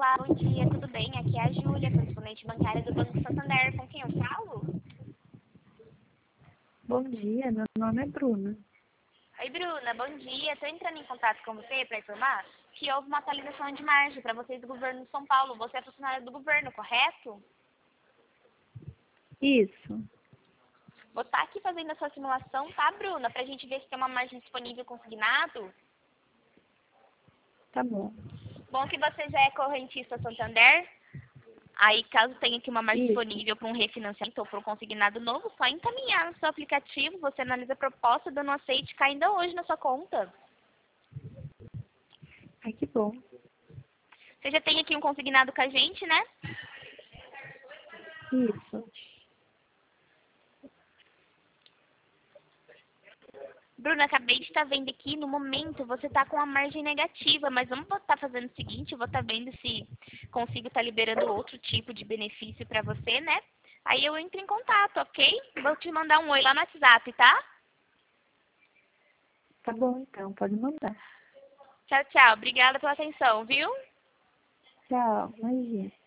Olá, bom dia, tudo bem? Aqui é a Júlia, correspondente bancária do Banco Santander. Com quem eu falo? Bom dia, meu nome é Bruna. Oi, Bruna, bom dia. Estou entrando em contato com você para informar que houve uma atualização de margem para vocês do governo de São Paulo. Você é funcionário do governo, correto? Isso, Vou estar aqui fazendo a sua simulação, tá, Bruna? Para a gente ver se tem uma margem disponível consignado. tá bom. Bom que você já é correntista Santander. Aí, caso tenha aqui uma margem Isso. disponível para um refinanciamento ou para um consignado novo, só encaminhar no seu aplicativo, você analisa a proposta, dando aceite, cai ainda hoje na sua conta. Ai, que bom. Você já tem aqui um consignado com a gente, né? Isso. Bruna, acabei de estar vendo aqui, no momento você está com a margem negativa, mas vamos estar fazendo o seguinte, eu vou estar vendo se consigo estar liberando outro tipo de benefício para você, né? Aí eu entro em contato, ok? Vou te mandar um oi lá no WhatsApp, tá? Tá bom, então, pode mandar. Tchau, tchau. Obrigada pela atenção, viu? Tchau, imagina.